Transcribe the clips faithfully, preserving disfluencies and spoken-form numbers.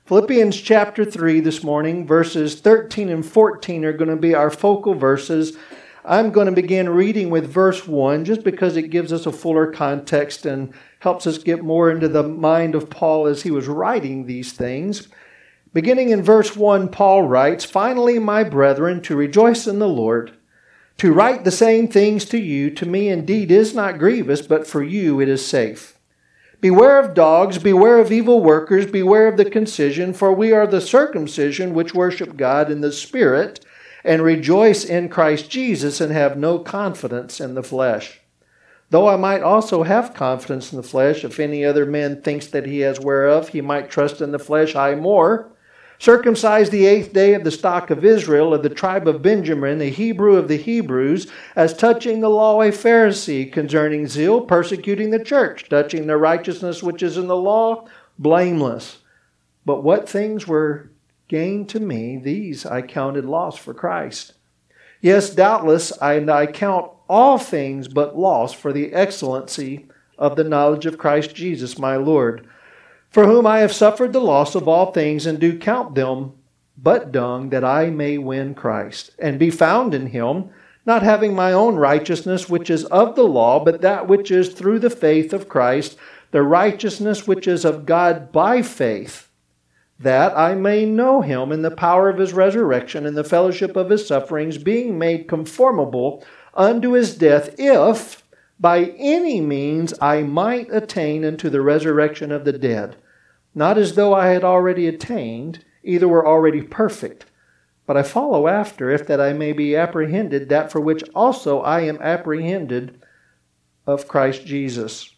Philippians chapter three this morning, verses thirteen and fourteen are going to be our focal verses. I'm going to begin reading with verse one just because it gives us a fuller context and helps us get more into the mind of Paul as he was writing these things. Beginning in verse one, Paul writes, "Finally, my brethren, to rejoice in the Lord. To write the same things to you, to me indeed is not grievous, but for you it is safe. Beware of dogs, beware of evil workers, beware of the concision, for we are the circumcision which worship God in the Spirit, and rejoice in Christ Jesus, and have no confidence in the flesh. Though I might also have confidence in the flesh, if any other man thinks that he has whereof he might trust in the flesh, I more. Circumcised the eighth day of the stock of Israel, of the tribe of Benjamin, a Hebrew of the Hebrews, as touching the law a Pharisee, concerning zeal, persecuting the church, touching the righteousness which is in the law, blameless. But what things were gain to me, these I counted loss for Christ. Yes, doubtless, I, I count all things but loss for the excellency of the knowledge of Christ Jesus my Lord, for whom I have suffered the loss of all things, and do count them but dung, that I may win Christ, and be found in him, not having my own righteousness which is of the law, but that which is through the faith of Christ, the righteousness which is of God by faith, that I may know him in the power of his resurrection, in the fellowship of his sufferings, being made conformable unto his death, if by any means I might attain unto the resurrection of the dead. Not as though I had already attained, either were already perfect, but I follow after, if that I may be apprehended, that for which also I am apprehended of Christ Jesus.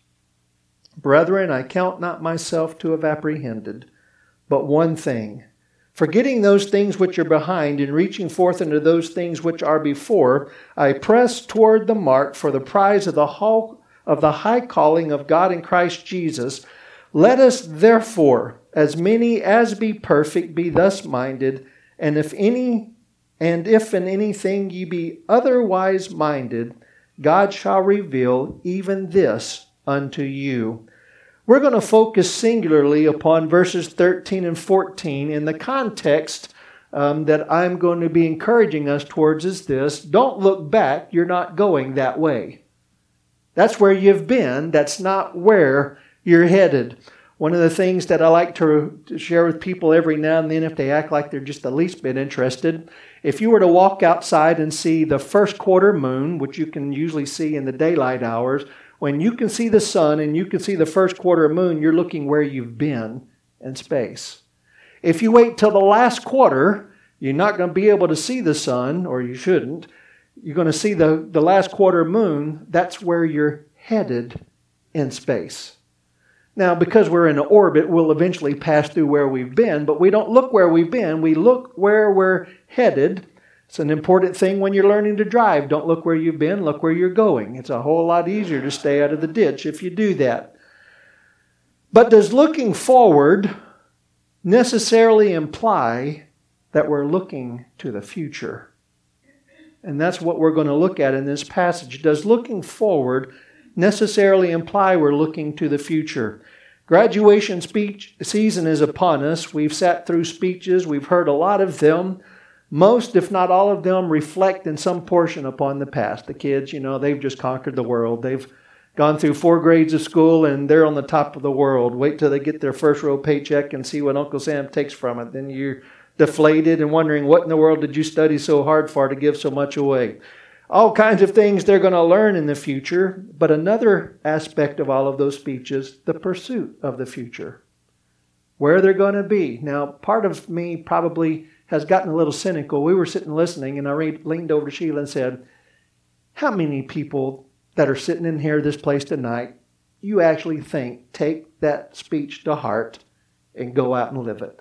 Brethren, I count not myself to have apprehended, but one thing, forgetting those things which are behind, and reaching forth into those things which are before, I press toward the mark for the prize of the whole, of the high calling of God in Christ Jesus. Let us therefore, as many as be perfect, be thus minded, and if any, and if in anything ye be otherwise minded, God shall reveal even this unto you." We're going to focus singularly upon verses thirteen and fourteen in the context um, that I'm going to be encouraging us towards is this: don't look back, you're not going that way. That's where you've been, that's not where you're headed. One of the things that I like to, to share with people every now and then, if they act like they're just the least bit interested, if you were to walk outside and see the first quarter moon, which you can usually see in the daylight hours, when you can see the sun and you can see the first quarter moon, you're looking where you've been in space. If you wait till the last quarter, you're not going to be able to see the sun, or you shouldn't. You're going to see the, the last quarter moon. That's where you're headed in space. Now, because we're in an orbit, we'll eventually pass through where we've been, but we don't look where we've been. We look where we're headed. It's an important thing when you're learning to drive. Don't look where you've been, look where you're going. It's a whole lot easier to stay out of the ditch if you do that. But does looking forward necessarily imply that we're looking to the future? And that's what we're going to look at in this passage. Does looking forward necessarily imply we're looking to the future? Graduation speech season is upon us. We've sat through speeches. We've heard a lot of them. Most, if not all of them, reflect in some portion upon the past. The kids, you know, they've just conquered the world. They've gone through four grades of school and they're on the top of the world. Wait till they get their first real paycheck and see what Uncle Sam takes from it. Then you're deflated and wondering, what in the world did you study so hard for to give so much away? All kinds of things they're going to learn in the future. But another aspect of all of those speeches, the pursuit of the future. Where they're going to be. Now, part of me probably has gotten a little cynical. We were sitting listening, and I leaned over to Sheila and said, how many people that are sitting in here, this place tonight, you actually think take that speech to heart and go out and live it?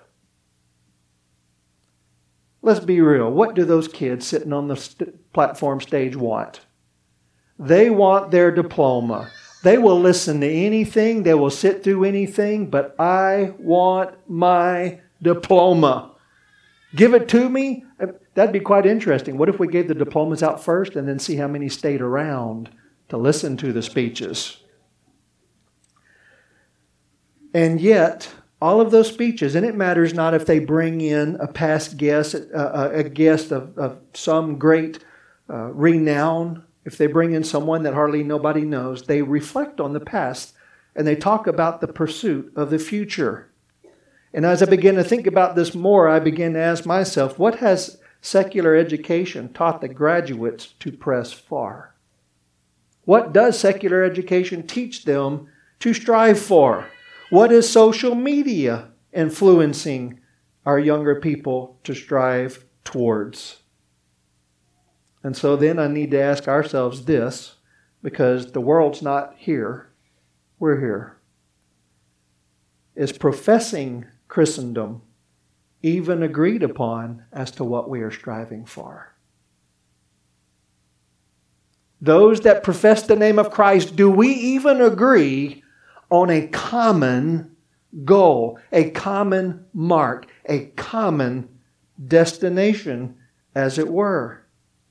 Let's be real. What do those kids sitting on the st- platform stage want? They want their diploma. They will listen to anything. They will sit through anything, but I want my diploma. Give it to me. That'd be quite interesting. What if we gave the diplomas out first and then see how many stayed around to listen to the speeches? And yet, All of those speeches, and it matters not if they bring in a past guest, uh, a guest of, of some great uh, renown, if they bring in someone that hardly nobody knows, they reflect on the past and they talk about the pursuit of the future. And as I began to think about this more, I began to ask myself, what has secular education taught the graduates to press for? What does secular education teach them to strive for? What is social media influencing our younger people to strive towards? And so then I need to ask ourselves this, because the world's not here, we're here. Is professing Christendom even agreed upon as to what we are striving for? Those that profess the name of Christ, do we even agree on a common goal, a common mark, a common destination, as it were?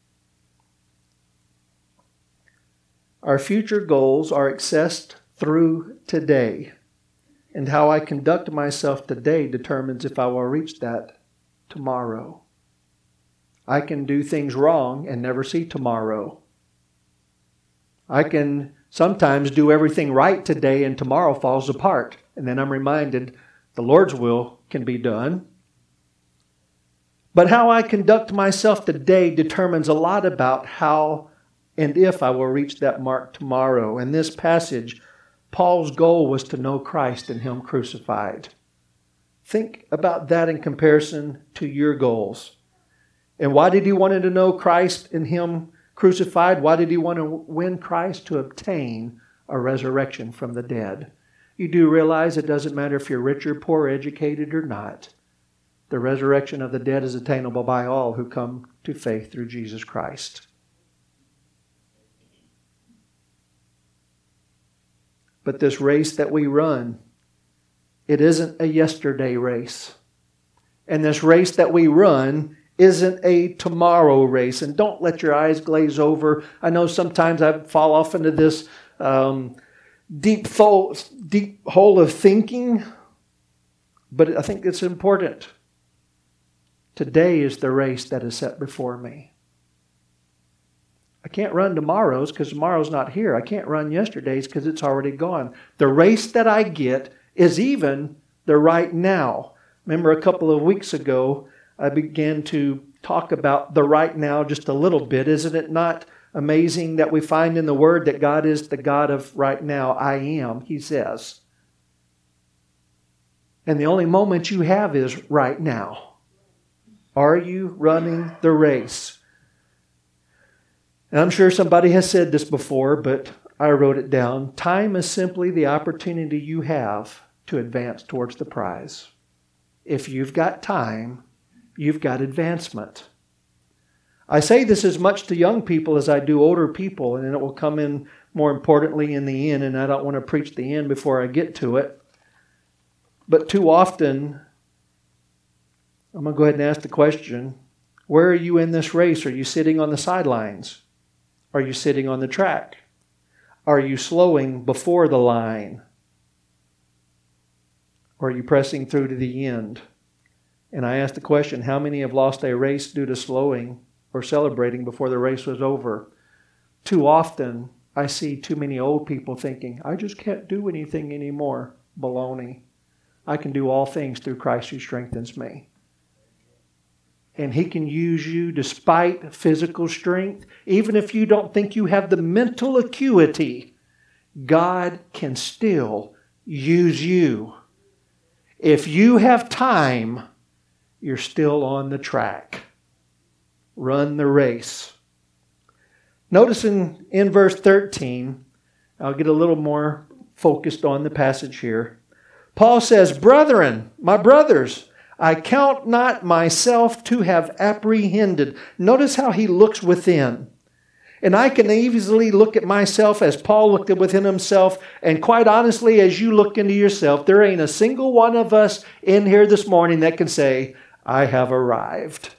Our future goals are accessed through today, and how I conduct myself today determines if I will reach that tomorrow. I can do things wrong and never see tomorrow. I can sometimes do everything right today and tomorrow falls apart. And then I'm reminded the Lord's will can be done. But how I conduct myself today determines a lot about how and if I will reach that mark tomorrow. In this passage, Paul's goal was to know Christ and Him crucified. Think about that in comparison to your goals. And why did he want to know Christ and Him crucified? Why did he want to win Christ? To obtain a resurrection from the dead. You do realize it doesn't matter if you're rich or poor, educated or not. The resurrection of the dead is attainable by all who come to faith through Jesus Christ. But this race that we run, it isn't a yesterday race. And this race that we run isn't a tomorrow race. And don't let your eyes glaze over. I know sometimes I fall off into this um, deep, fo- deep hole of thinking, but I think it's important. Today is the race that is set before me. I can't run tomorrow's because tomorrow's not here. I can't run yesterday's because it's already gone. The race that I get is even the right now. Remember a couple of weeks ago, I began to talk about the right now just a little bit. Isn't it not amazing that we find in the Word that God is the God of right now? I am, He says. And the only moment you have is right now. Are you running the race? And I'm sure somebody has said this before, but I wrote it down. Time is simply the opportunity you have to advance towards the prize. If you've got time, you've got advancement. I say this as much to young people as I do older people, and it will come in more importantly in the end, and I don't want to preach the end before I get to it. But too often, I'm going to go ahead and ask the question, where are you in this race? Are you sitting on the sidelines? Are you sitting on the track? Are you slowing before the line? Or are you pressing through to the end? And I asked the question, how many have lost a race due to slowing or celebrating before the race was over? Too often, I see too many old people thinking, I just can't do anything anymore. Baloney. I can do all things through Christ who strengthens me. And He can use you despite physical strength. Even if you don't think you have the mental acuity, God can still use you. If you have time, you're still on the track. Run the race. Notice in, in verse thirteen, I'll get a little more focused on the passage here. Paul says, Brethren, my brothers, I count not myself to have apprehended. Notice how he looks within. And I can easily look at myself as Paul looked at within himself. And quite honestly, as you look into yourself, there ain't a single one of us in here this morning that can say, I have arrived.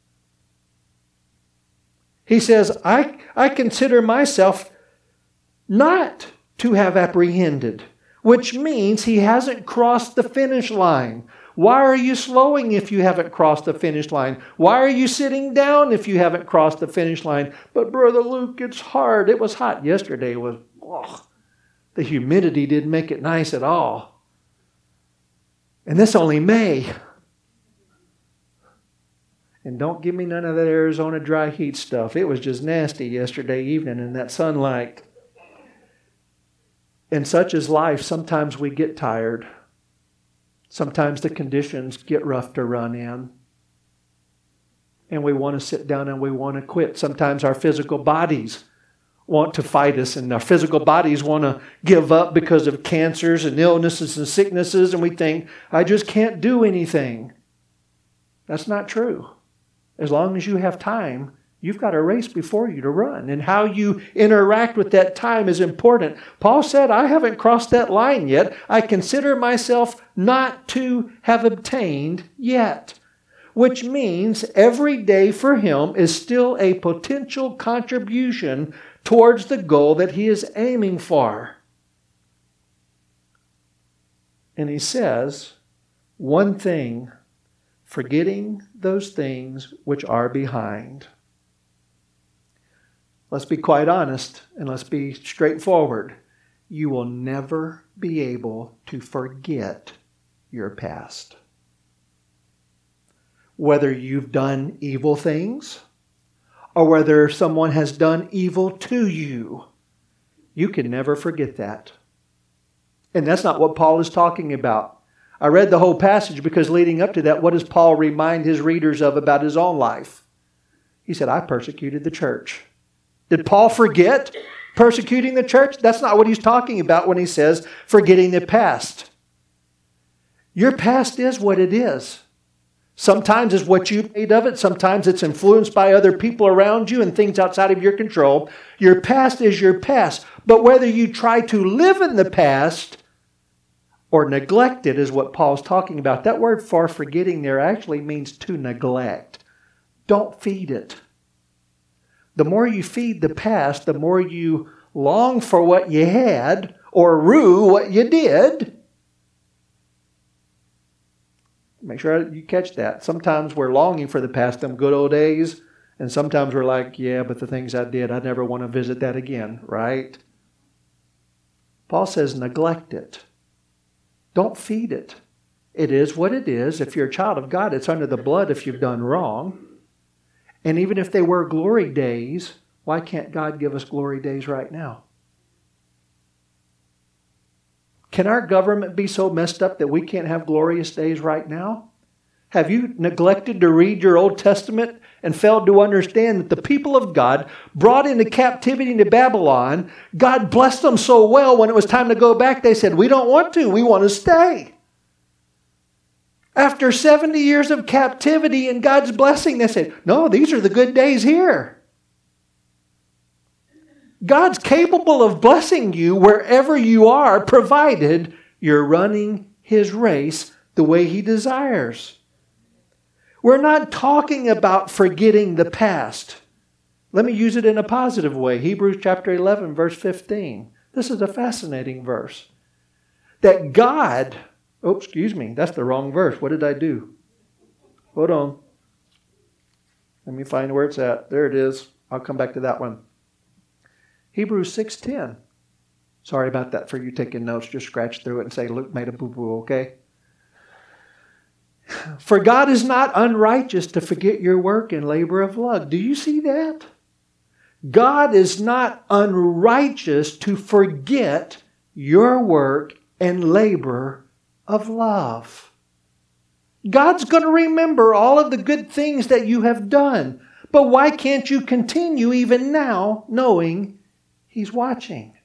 He says, I, I consider myself not to have apprehended. which means he hasn't crossed the finish line. Why are you slowing if you haven't crossed the finish line? Why are you sitting down if you haven't crossed the finish line? But Brother Luke, it's hard. It was hot yesterday. It was, oh, the humidity didn't make it nice at all. And this only May. And don't give me none of that Arizona dry heat stuff. It was just nasty yesterday evening in that sunlight. And such is life. Sometimes we get tired. Sometimes the conditions get rough to run in. And we want to sit down and we want to quit. Sometimes our physical bodies want to fight us, and our physical bodies want to give up because of cancers and illnesses and sicknesses, and we think, I just can't do anything. That's not true. As long as you have time, you've got a race before you to run. And how you interact with that time is important. Paul said, I haven't crossed that line yet. I consider myself not to have obtained yet. Which means every day for him is still a potential contribution towards the goal that he is aiming for. And he says, one thing, forgetting those things which are behind. Let's be quite honest and let's be straightforward. You will never be able to forget your past. Whether you've done evil things or whether someone has done evil to you, you can never forget that. And that's not what Paul is talking about. I read the whole passage because leading up to that, what does Paul remind his readers of about his own life? He said, I persecuted the church. Did Paul forget persecuting the church? That's not what he's talking about when he says forgetting the past. Your past is what it is. Sometimes it's what you made of it. Sometimes it's influenced by other people around you and things outside of your control. Your past is your past. But whether you try to live in the past or neglect it is what Paul's talking about. That word for forgetting there actually means to neglect. Don't feed it. The more you feed the past, the more you long for what you had or rue what you did. Make sure you catch that. Sometimes we're longing for the past, them good old days, and sometimes we're like, yeah, but the things I did, I never want to visit that again, right? Paul says neglect it. Don't feed it. It is what it is. If you're a child of God, it's under the blood if you've done wrong. And even if they were glory days, why can't God give us glory days right now? Can our government be so messed up that we can't have glorious days right now? Have you neglected to read your Old Testament and failed to understand that the people of God brought into captivity into Babylon, God blessed them so well when it was time to go back, they said, we don't want to, we want to stay. After seventy years of captivity and God's blessing, they said, no, these are the good days here. God's capable of blessing you wherever you are, provided you're running His race the way He desires. We're not talking about forgetting the past. Let me use it in a positive way. Hebrews chapter eleven, verse fifteen. This is a fascinating verse. That God, oh, excuse me, that's the wrong verse. What did I do? Hold on. Let me find where it's at. There it is. I'll come back to that one. Hebrews six ten. Sorry about that for you taking notes. Just scratch through it and say, Luke made a boo-boo, okay? For God is not unrighteous to forget your work and labor of love. Do you see that? God is not unrighteous to forget your work and labor of love. God's going to remember all of the good things that you have done. But why can't you continue even now knowing He's watching?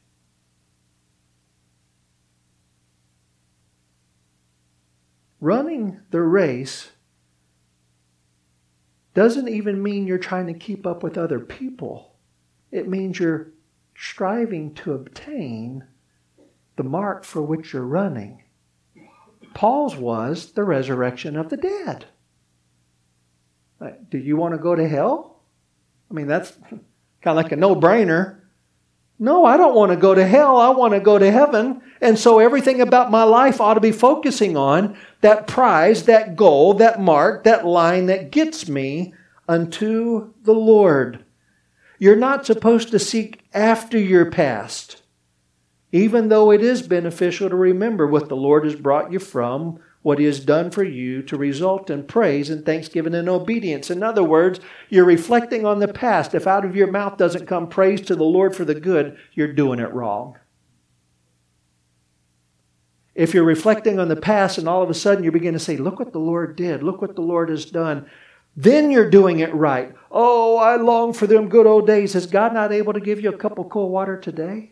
Running the race doesn't even mean you're trying to keep up with other people. It means you're striving to obtain the mark for which you're running. Paul's was the resurrection of the dead. Do you want to go to hell? I mean, that's kind of like a no-brainer. No, I don't want to go to hell. I want to go to heaven. And so everything about my life ought to be focusing on that prize, that goal, that mark, that line that gets me unto the Lord. You're not supposed to seek after your past, even though it is beneficial to remember what the Lord has brought you from, what He has done for you to result in praise and thanksgiving and obedience. In other words, you're reflecting on the past. If out of your mouth doesn't come praise to the Lord for the good, you're doing it wrong. If you're reflecting on the past and all of a sudden you begin to say, look what the Lord did, look what the Lord has done, then you're doing it right. Oh, I long for them good old days. Is God not able to give you a cup of cool water today?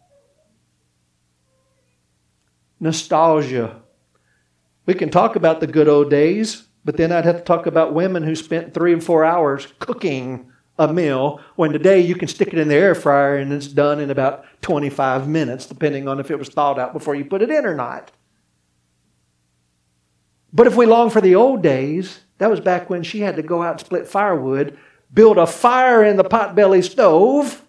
Nostalgia. We can talk about the good old days, but then I'd have to talk about women who spent three and four hours cooking a meal, when today you can stick it in the air fryer and it's done in about twenty-five minutes, depending on if it was thawed out before you put it in or not. But if we long for the old days, that was back when she had to go out and split firewood, build a fire in the potbelly stove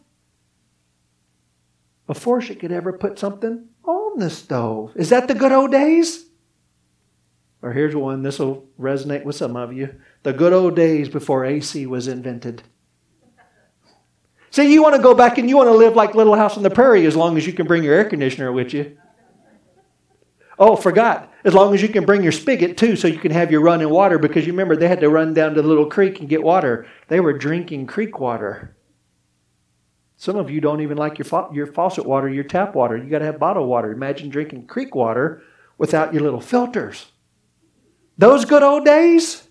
before she could ever put something on the stove. Is that the good old days? Or here's one, this will resonate with some of you. The good old days before A C was invented. See, you want to go back and you want to live like Little House on the Prairie as long as you can bring your air conditioner with you. Oh, forgot. As long as you can bring your spigot too, so you can have your running water, because you remember they had to run down to the little creek and get water. They were drinking creek water. Some of you don't even like your fa- your faucet water, your tap water. You got to have bottled water. Imagine drinking creek water without your little filters. Those good old days?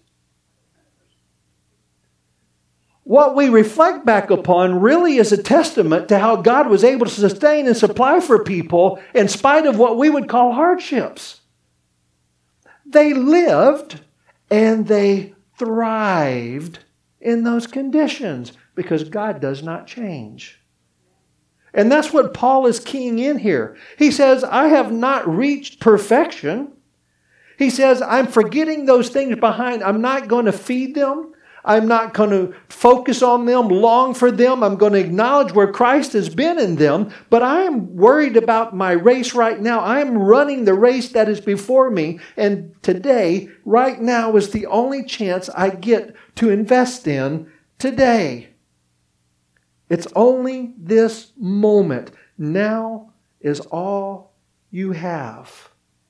What we reflect back upon really is a testament to how God was able to sustain and supply for people in spite of what we would call hardships. They lived and they thrived in those conditions because God does not change. And that's what Paul is keying in here. He says, I have not reached perfection. He says, I'm forgetting those things behind. I'm not going to feed them. I'm not going to focus on them, long for them. I'm going to acknowledge where Christ has been in them. But I am worried about my race right now. I am running the race that is before me. And today, right now, is the only chance I get to invest in today. It's only this moment. Now is all you have.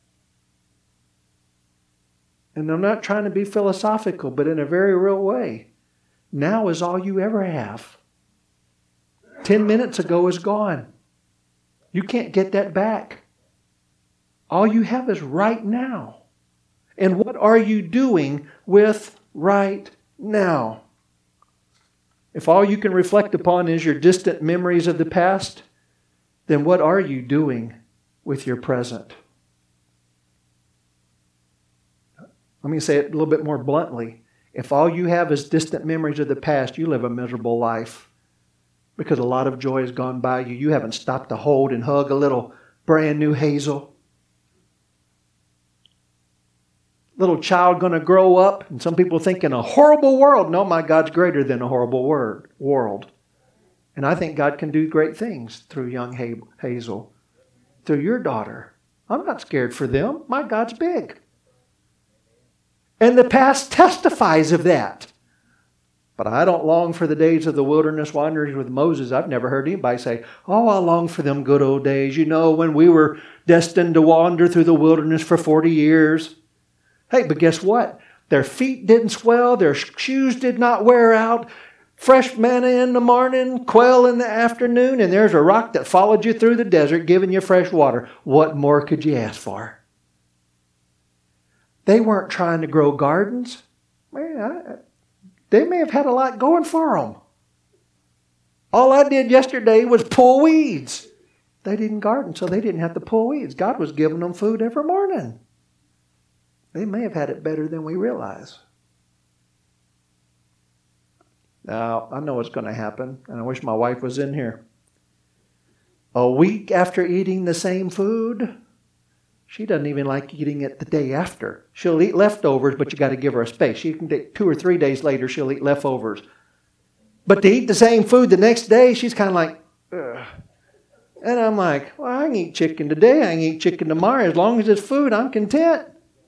And I'm not trying to be philosophical, but in a very real way. Now is all you ever have. Ten minutes ago is gone. You can't get that back. All you have is right now. And what are you doing with right now? If all you can reflect upon is your distant memories of the past, then what are you doing with your present? Let me say it a little bit more bluntly. If all you have is distant memories of the past, you live a miserable life because a lot of joy has gone by you. You haven't stopped to hold and hug a little brand new Hazel. Little child going to grow up, and some people think in a horrible world. No, my God's greater than a horrible word, world. And I think God can do great things through young Hazel, through your daughter. I'm not scared for them. My God's big. And the past testifies of that. But I don't long for the days of the wilderness wanderings with Moses. I've never heard anybody say, oh, I long for them good old days. You know, when we were destined to wander through the wilderness for forty years. Hey, but guess what? Their feet didn't swell. Their shoes did not wear out. Fresh manna in the morning, quail in the afternoon, and there's a rock that followed you through the desert giving you fresh water. What more could you ask for? They weren't trying to grow gardens. Man, I, they may have had a lot going for them. All I did yesterday was pull weeds. They didn't garden, so they didn't have to pull weeds. God was giving them food every morning. They may have had it better than we realize. Now, I know what's going to happen, and I wish my wife was in here. A week after eating the same food, she doesn't even like eating it the day after. She'll eat leftovers, but you got to give her a space. She can take two or three days later, she'll eat leftovers. But to eat the same food the next day, she's kind of like, ugh. And I'm like, well, I can eat chicken today. I can eat chicken tomorrow. As long as it's food, I'm content.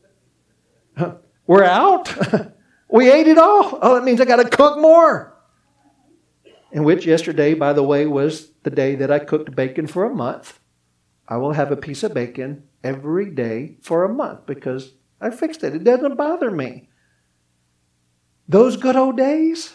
We're out. We ate it all. Oh, that means I got to cook more. In which yesterday, by the way, was the day that I cooked bacon for a month. I will have a piece of bacon every day for a month because I fixed it. It doesn't bother me. Those good old days.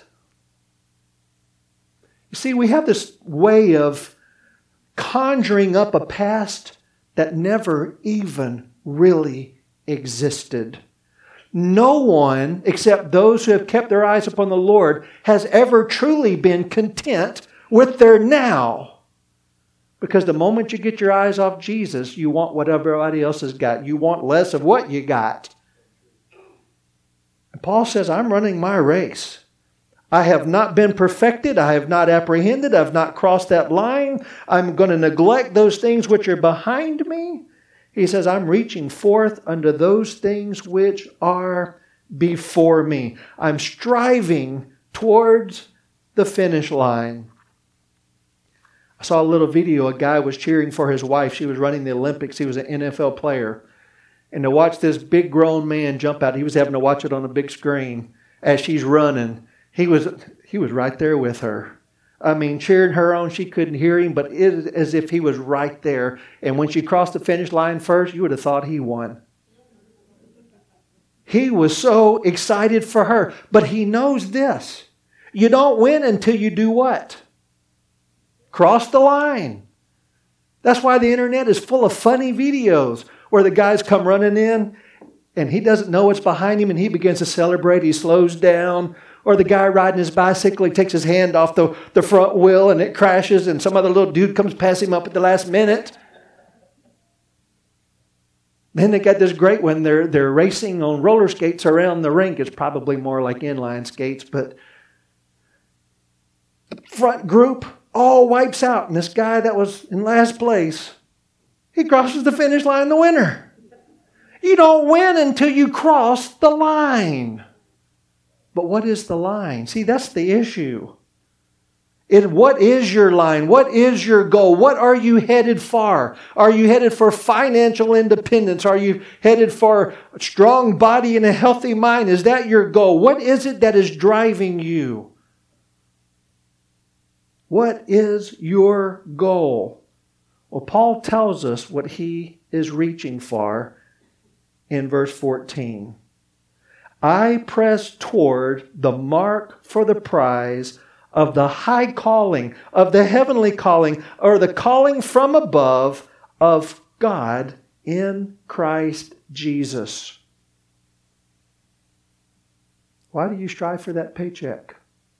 You see, we have this way of conjuring up a past that never even really existed. No one, except those who have kept their eyes upon the Lord, has ever truly been content with their now. Because the moment you get your eyes off Jesus, you want what everybody else has got. You want less of what you got. And Paul says, I'm running my race. I have not been perfected. I have not apprehended. I have not crossed that line. I'm going to neglect those things which are behind me. He says, I'm reaching forth unto those things which are before me. I'm striving towards the finish line. I saw a little video. A guy was cheering for his wife. She was running the Olympics. He was an N F L player. And to watch this big grown man jump out, he was having to watch it on a big screen as she's running. He was he was right there with her. I mean, cheering her on. She couldn't hear him, but it is as if he was right there. And when she crossed the finish line first, you would have thought he won. He was so excited for her. But he knows this. You don't win until you do what? Cross the line. That's why the internet is full of funny videos where the guys come running in and he doesn't know what's behind him and he begins to celebrate. He slows down. Or the guy riding his bicycle, he takes his hand off the, the front wheel and it crashes and some other little dude comes past him up at the last minute. Then they got this great one. They're, they're racing on roller skates around the rink. It's probably more like inline skates, but the front group all wipes out. And this guy that was in last place, he crosses the finish line the winner. You don't win until you cross the line. But what is the line? See, that's the issue. It, what is your line? What is your goal? What are you headed for? Are you headed for financial independence? Are you headed for a strong body and a healthy mind? Is that your goal? What is it that is driving you? What is your goal? Well, Paul tells us what he is reaching for in verse fourteen. I press toward the mark for the prize of the high calling, of the heavenly calling, or the calling from above of God in Christ Jesus. Why do you strive for that paycheck?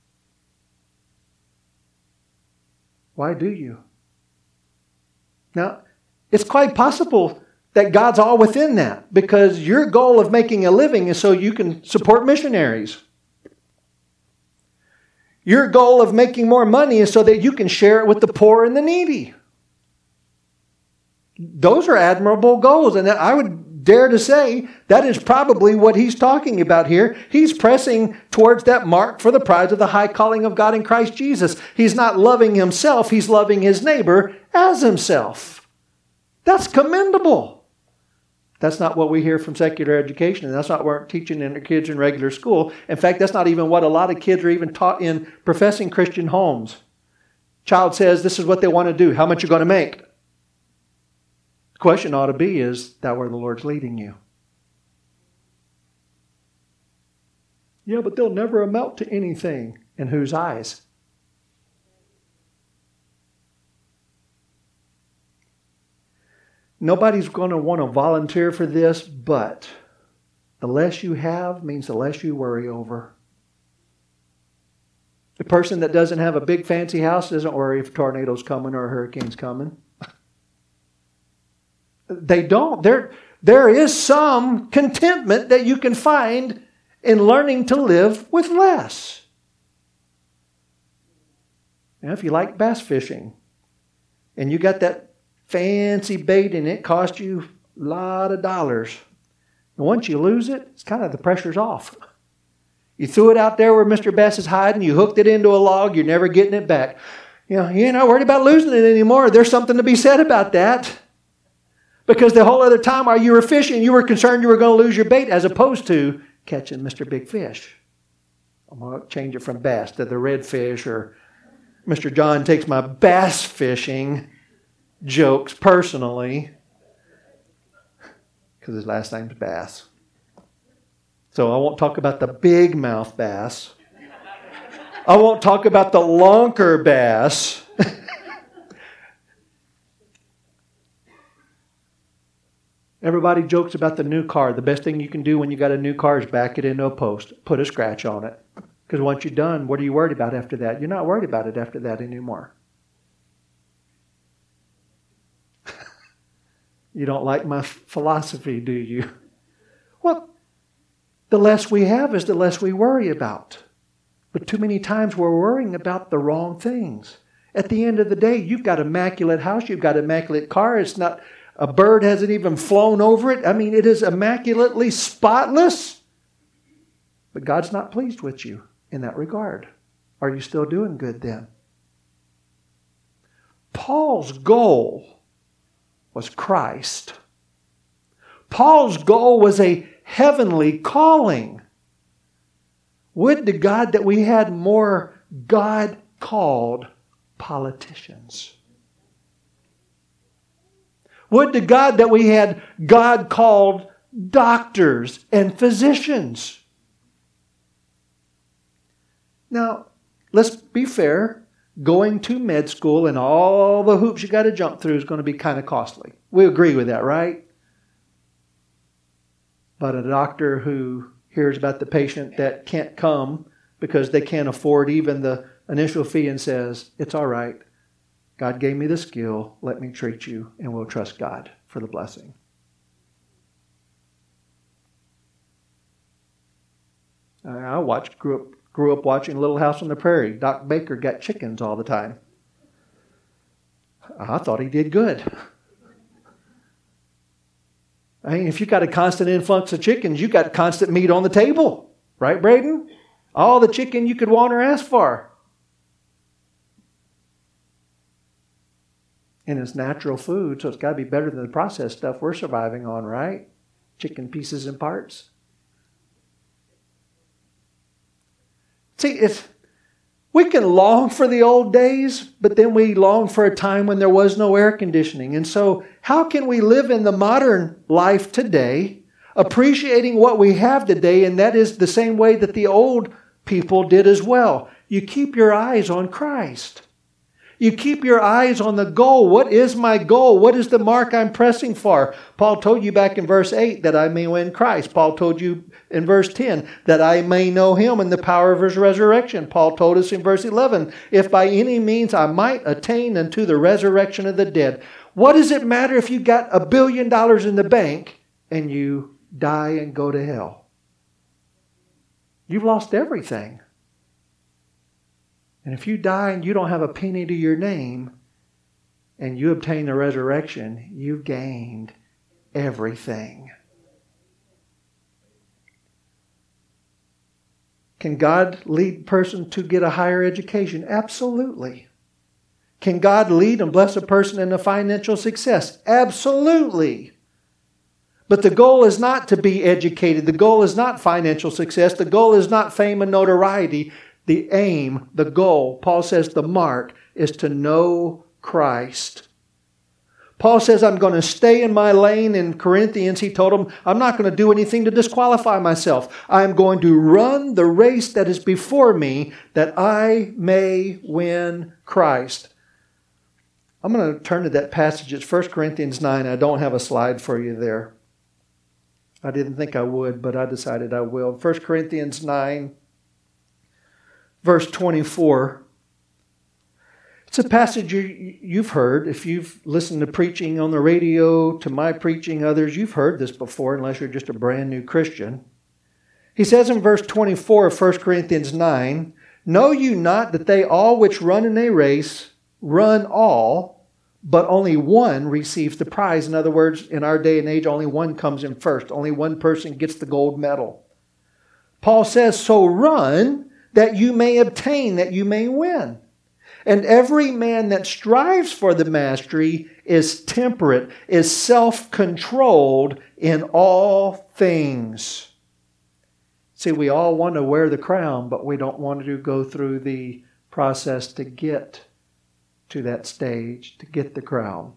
Why do you? Now, it's quite possible that God's all within that because your goal of making a living is so you can support missionaries. Your goal of making more money is so that you can share it with the poor and the needy. Those are admirable goals, and I would dare to say that is probably what he's talking about here. He's pressing towards that mark for the prize of the high calling of God in Christ Jesus. He's not loving himself, he's loving his neighbor as himself. That's commendable. That's not what we hear from secular education, and that's not what we're teaching in our kids in regular school. In fact, that's not even what a lot of kids are even taught in professing Christian homes. Child says, this is what they want to do. How much are you going to make? The question ought to be, is that where the Lord's leading you? Yeah, but they'll never amount to anything. In whose eyes? Nobody's going to want to volunteer for this, but the less you have means the less you worry over. The person that doesn't have a big fancy house doesn't worry if tornadoes coming or a hurricane's coming. They don't. There, there is some contentment that you can find in learning to live with less. Now, if you like bass fishing and you got that fancy bait and it cost you a lot of dollars. And once you lose it, it's kind of the pressure's off. You threw it out there where Mister Bass is hiding, you hooked it into a log, you're never getting it back. You know, you're not worried about losing it anymore. There's something to be said about that. Because the whole other time while you were fishing, you were concerned you were going to lose your bait as opposed to catching Mister Big Fish. I'm going to change it from bass to the redfish, or Mister John takes my bass fishing jokes personally because his last name's Bass. So I won't talk about the big mouth bass. I won't talk about the lonker bass. Everybody jokes about the new car. The best thing you can do when you got a new car is back it into a post. Put a scratch on it. Because once you're done, what are you worried about after that? You're not worried about it after that anymore. You don't like my philosophy, do you? Well, the less we have is the less we worry about. But too many times we're worrying about the wrong things. At the end of the day, you've got an immaculate house, you've got an immaculate car. It's not, a bird hasn't even flown over it. I mean, it is immaculately spotless. But God's not pleased with you in that regard. Are you still doing good then? Paul's goal was Christ. Paul's goal was a heavenly calling. Would to God that we had more God-called politicians. Would to God that we had God-called doctors and physicians. Now, let's be fair. Going to med school and all the hoops you got to jump through is going to be kind of costly. We agree with that, right? But a doctor who hears about the patient that can't come because they can't afford even the initial fee and says, it's all right. God gave me the skill. Let me treat you, and we'll trust God for the blessing. I watched, grew up, grew up watching Little House on the Prairie. Doc Baker got chickens all the time. I thought he did good. I mean, if you got a constant influx of chickens, you got constant meat on the table. Right, Braden? All the chicken you could want or ask for. And it's natural food, so it's got to be better than the processed stuff we're surviving on, right? Chicken pieces and parts. See, it's, we can long for the old days, but then we long for a time when there was no air conditioning. And so how can we live in the modern life today, appreciating what we have today, and that is the same way that the old people did as well? You keep your eyes on Christ. You keep your eyes on the goal. What is my goal? What is the mark I'm pressing for? Paul told you back in verse eight that I may win Christ. Paul told you in verse ten that I may know Him in the power of His resurrection. Paul told us in verse eleven, if by any means I might attain unto the resurrection of the dead. What does it matter if you got a billion dollars in the bank and you die and go to hell? You've lost everything. And if you die and you don't have a penny to your name and you obtain the resurrection, you've gained everything. Can God lead a person to get a higher education? Absolutely. Can God lead and bless a person into financial success? Absolutely. But the goal is not to be educated. The goal is not financial success. The goal is not fame and notoriety. The aim, the goal, Paul says the mark, is to know Christ. Paul says, I'm going to stay in my lane. In Corinthians, he told them, I'm not going to do anything to disqualify myself. I'm going to run the race that is before me, that I may win Christ. I'm going to turn to that passage. It's First Corinthians nine. I don't have a slide for you there. I didn't think I would, but I decided I will. First Corinthians nine. Verse twenty-four, it's a passage you, you've heard. If you've listened to preaching on the radio, to my preaching, others, you've heard this before, unless you're just a brand new Christian. He says in verse twenty-four of First Corinthians nine, know you not that they all which run in a race run all, but only one receives the prize. In other words, in our day and age, only one comes in first. Only one person gets the gold medal. Paul says, so run that you may obtain, that you may win. And every man that strives for the mastery is temperate, is self-controlled in all things. See, we all want to wear the crown, but we don't want to go through the process to get to that stage, to get the crown.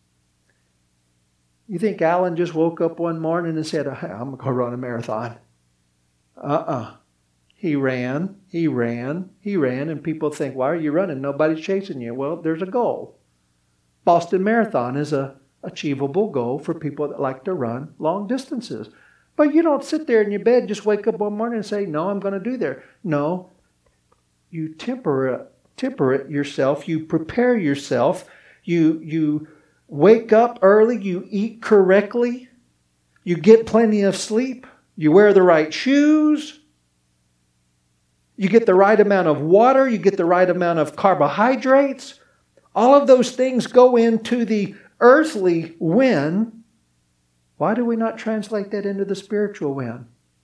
You think Alan just woke up one morning and said, hey, I'm going to go run a marathon? Uh-uh. He ran, he ran, he ran, and people think, why are you running? Nobody's chasing you. Well, there's a goal. Boston Marathon is a achievable goal for people that like to run long distances. But you don't sit there in your bed, just wake up one morning and say, no, I'm going to do there. No, you temper, temper it yourself. You prepare yourself. You, you wake up early. You eat correctly. You get plenty of sleep. You wear the right shoes. You get the right amount of water. You get the right amount of carbohydrates. All of those things go into the earthly win. Why do we not translate that into the spiritual win?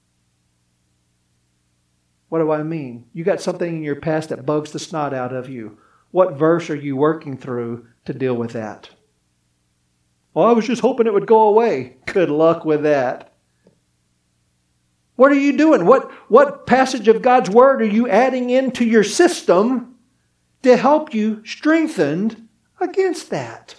What do I mean? You got something in your past that bugs the snot out of you. What verse are you working through to deal with that? Well, I was just hoping it would go away. Good luck with that. What are you doing? What, what passage of God's Word are you adding into your system to help you strengthened against that?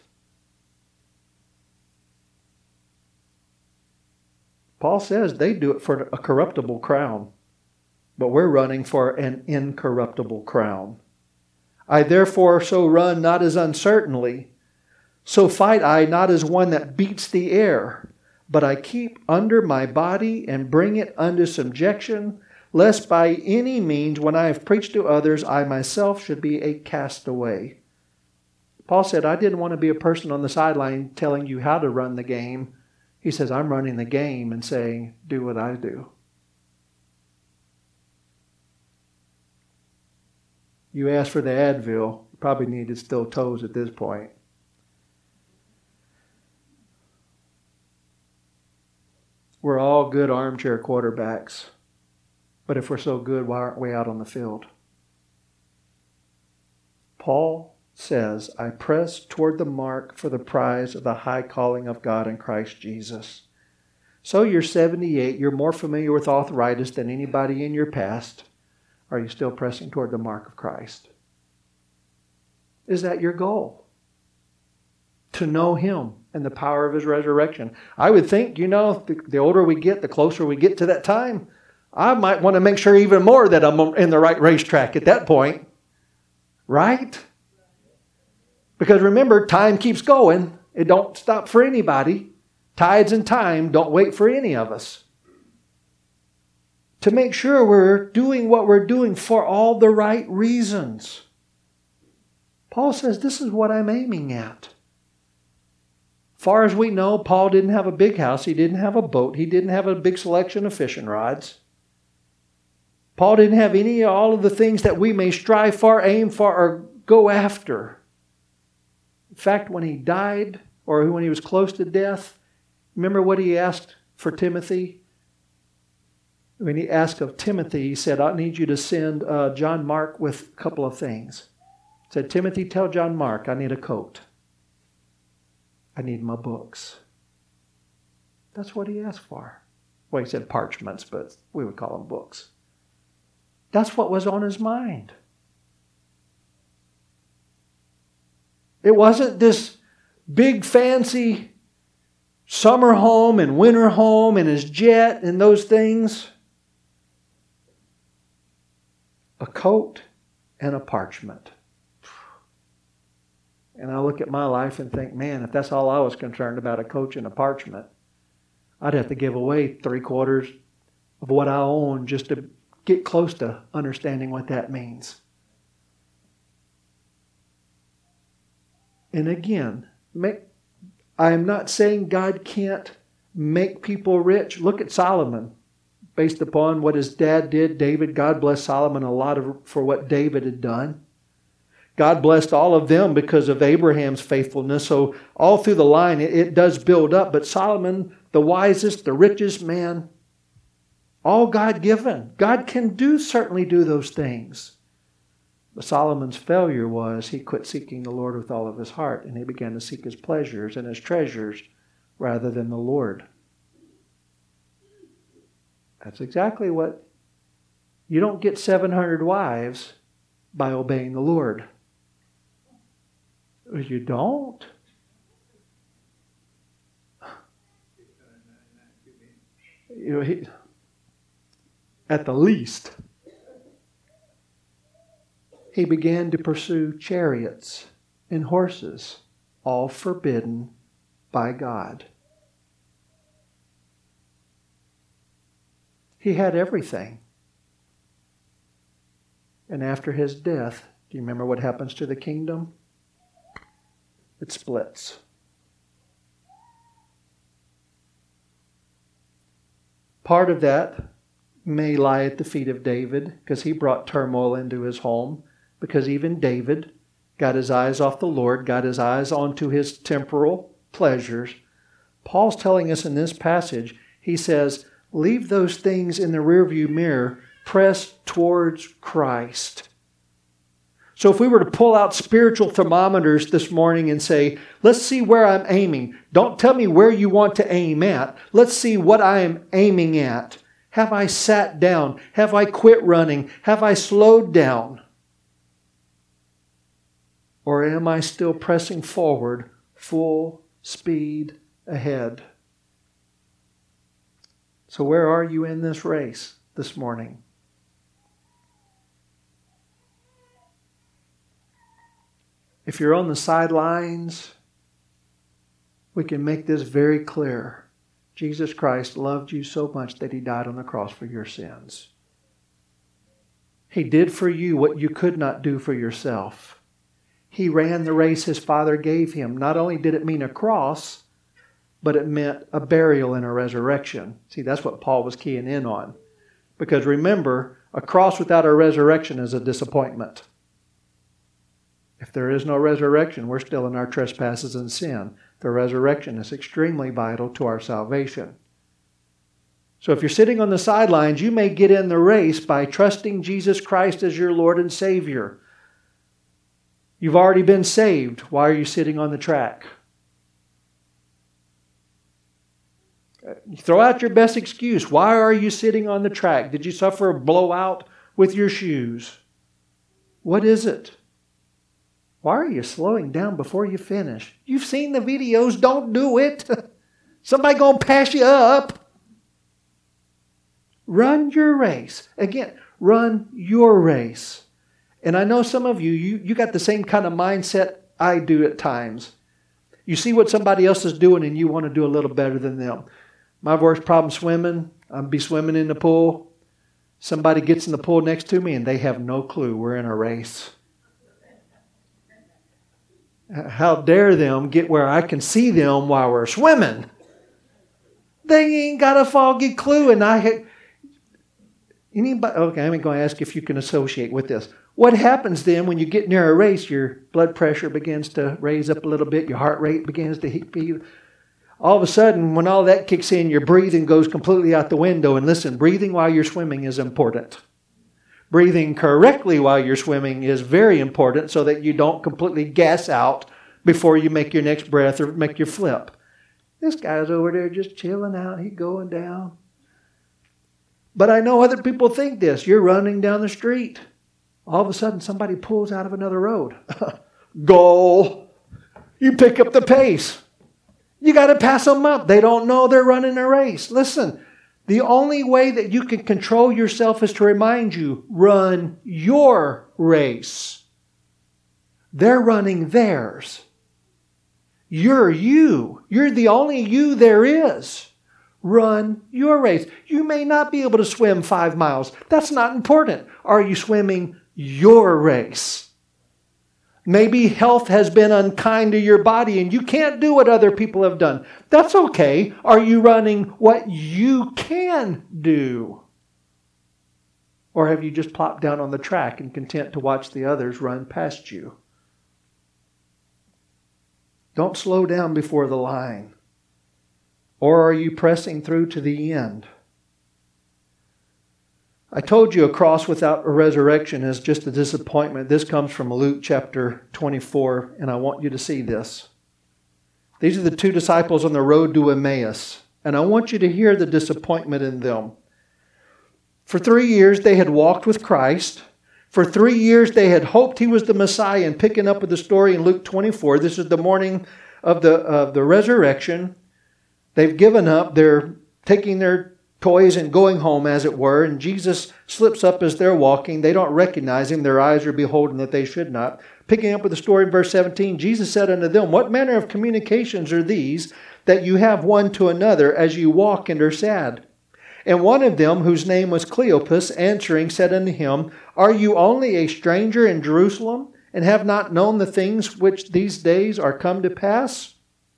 Paul says they do it for a corruptible crown, but we're running for an incorruptible crown. I therefore so run not as uncertainly, so fight I not as one that beats the air, but I keep under my body and bring it unto subjection, lest by any means, when I have preached to others, I myself should be a castaway. Paul said, I didn't want to be a person on the sideline telling you how to run the game. He says, I'm running the game and saying, do what I do. You asked for the Advil. You probably needed steel toes at this point. We're all good armchair quarterbacks. But if we're so good, why aren't we out on the field? Paul says, I press toward the mark for the prize of the high calling of God in Christ Jesus. So you're seventy-eight. You're more familiar with arthritis than anybody in your past. Are you still pressing toward the mark of Christ? Is that your goal? To know Him and the power of His resurrection. I would think, you know, the, the older we get, the closer we get to that time, I might want to make sure even more that I'm in the right racetrack at that point. Right? Because remember, time keeps going. It don't stop for anybody. Tides and time don't wait for any of us. To make sure we're doing what we're doing for all the right reasons. Paul says, this is what I'm aiming at. Far as we know, Paul didn't have a big house. He didn't have a boat. He didn't have a big selection of fishing rods. Paul didn't have any of all of the things that we may strive for, aim for, or go after. In fact, when he died, or when he was close to death, remember what he asked for Timothy? When he asked of Timothy, he said, I need you to send uh, John Mark with a couple of things. He said, Timothy, tell John Mark, I need a coat. I need my books. That's what he asked for. Well, he said parchments, but we would call them books. That's what was on his mind. It wasn't this big fancy summer home and winter home and his jet and those things. A coat and a parchment. And I look at my life and think, man, if that's all I was concerned about, a coat and a parchment, I'd have to give away three quarters of what I own just to get close to understanding what that means. And again, make, I am not saying God can't make people rich. Look at Solomon. Based upon what his dad did, David, God blessed Solomon a lot of, for what David had done. God blessed all of them because of Abraham's faithfulness. So all through the line, it, it does build up. But Solomon, the wisest, the richest man, all God-given. God can do certainly do those things. But Solomon's failure was he quit seeking the Lord with all of his heart, and he began to seek his pleasures and his treasures rather than the Lord. That's exactly what... You don't get seven hundred wives by obeying the Lord. You don't. You know, he, at the least, he began to pursue chariots and horses, all forbidden by God. He had everything. And after his death, do you remember what happens to the kingdom? It splits. Part of that may lie at the feet of David, because he brought turmoil into his home, because even David got his eyes off the Lord, got his eyes onto his temporal pleasures. Paul's telling us in this passage, he says, leave those things in the rearview mirror, press towards Christ. So if we were to pull out spiritual thermometers this morning and say, let's see where I'm aiming. Don't tell me where you want to aim at. Let's see what I am aiming at. Have I sat down? Have I quit running? Have I slowed down? Or am I still pressing forward, full speed ahead? So where are you in this race this morning? If you're on the sidelines, we can make this very clear. Jesus Christ loved you so much that He died on the cross for your sins. He did for you what you could not do for yourself. He ran the race His Father gave Him. Not only did it mean a cross, but it meant a burial and a resurrection. See, that's what Paul was keying in on. Because remember, a cross without a resurrection is a disappointment. If there is no resurrection, we're still in our trespasses and sin. The resurrection is extremely vital to our salvation. So if you're sitting on the sidelines, you may get in the race by trusting Jesus Christ as your Lord and Savior. You've already been saved. Why are you sitting on the track? Throw out your best excuse. Why are you sitting on the track? Did you suffer a blowout with your shoes? What is it? Why are you slowing down before you finish? You've seen the videos. Don't do it. Somebody gonna pass you up. Run your race. Again, run your race. And I know some of you, you, you got the same kind of mindset I do at times. You see what somebody else is doing and you want to do a little better than them. My worst problem swimming, I'll be swimming in the pool. Somebody gets in the pool next to me and they have no clue we're in a race. How dare them get where I can see them while we're swimming? They ain't got a foggy clue. And I had, anybody, okay, I'm going to ask if you can associate with this. What happens then when you get near a race? Your blood pressure begins to raise up a little bit. Your heart rate begins to beat. All of a sudden, when all that kicks in, your breathing goes completely out the window. And listen, breathing while you're swimming is important. Breathing correctly while you're swimming is very important so that you don't completely gas out before you make your next breath or make your flip. This guy's over there just chilling out. He's going down. But I know other people think this. You're running down the street. All of a sudden, somebody pulls out of another road. Goal. You pick up the pace. You got to pass them up. They don't know they're running a race. Listen, the only way that you can control yourself is to remind you, run your race. They're running theirs. You're you. You're the only you there is. Run your race. You may not be able to swim five miles. That's not important. Are you swimming your race? Maybe health has been unkind to your body and you can't do what other people have done. That's okay. Are you running what you can do? Or have you just plopped down on the track and content to watch the others run past you? Don't slow down before the line. Or are you pressing through to the end? I told you a cross without a resurrection is just a disappointment. This comes from Luke chapter twenty-four, and I want you to see this. These are the two disciples on the road to Emmaus, and I want you to hear the disappointment in them. For three years they had walked with Christ. For three years they had hoped he was the Messiah. And picking up with the story in Luke twenty-four, this is the morning of the, of the resurrection. They've given up. They're taking their toys and going home, as it were. And Jesus slips up as they're walking. They don't recognize him. Their eyes are beholden that they should not. Picking up with the story in verse seventeen, Jesus said unto them, What manner of communications are these that you have one to another as you walk and are sad? And one of them, whose name was Cleopas, answering, said unto him, Are you only a stranger in Jerusalem, and have not known the things which these days are come to pass?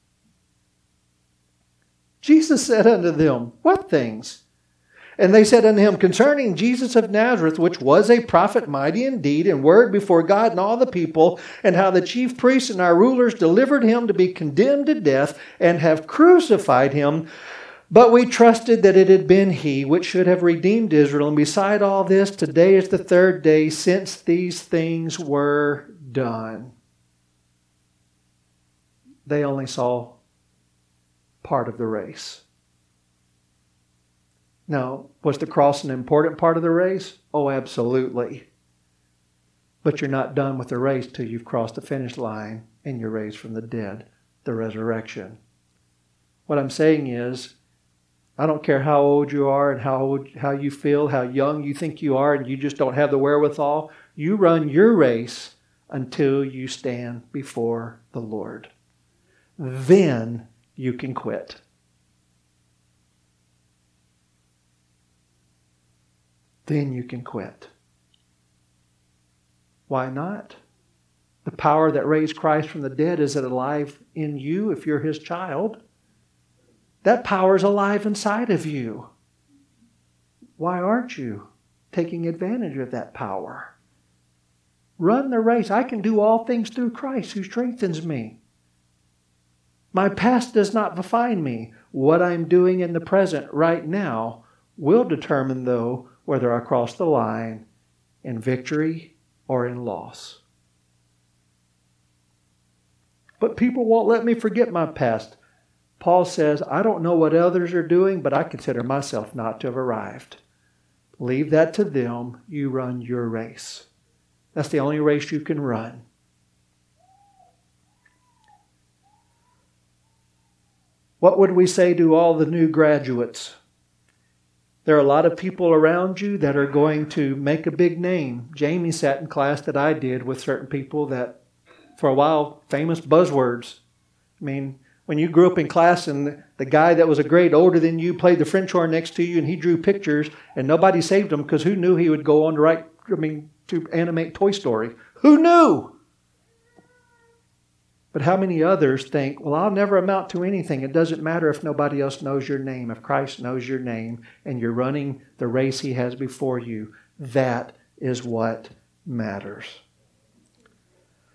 Jesus said unto them, What things? And they said unto him, Concerning Jesus of Nazareth, which was a prophet mighty in deed and word before God and all the people, and how the chief priests and our rulers delivered him to be condemned to death, and have crucified him. But we trusted that it had been he which should have redeemed Israel. And beside all this, today is the third day since these things were done. They only saw part of the race. Now, was the cross an important part of the race? Oh, absolutely. But you're not done with the race till you've crossed the finish line and you're raised from the dead, the resurrection. What I'm saying is, I don't care how old you are and how old, how you feel, how young you think you are, and you just don't have the wherewithal. You run your race until you stand before the Lord. Then you can quit. Then you can quit. Why not? The power that raised Christ from the dead is alive in you if you're his child. That power is alive inside of you. Why aren't you taking advantage of that power? Run the race. I can do all things through Christ who strengthens me. My past does not define me. What I'm doing in the present right now will determine, though, whether I cross the line in victory or in loss. But people won't let me forget my past. Paul says, I don't know what others are doing, but I consider myself not to have arrived. Leave that to them. You run your race. That's the only race you can run. What would we say to all the new graduates? There are a lot of people around you that are going to make a big name. Jamie sat in class that I did with certain people that, for a while, famous buzzwords. I mean, when you grew up in class and the guy that was a grade older than you played the French horn next to you and he drew pictures and nobody saved him because who knew he would go on to write, I mean, to animate Toy Story? Who knew? But how many others think, well, I'll never amount to anything. It doesn't matter if nobody else knows your name. If Christ knows your name and you're running the race he has before you, that is what matters.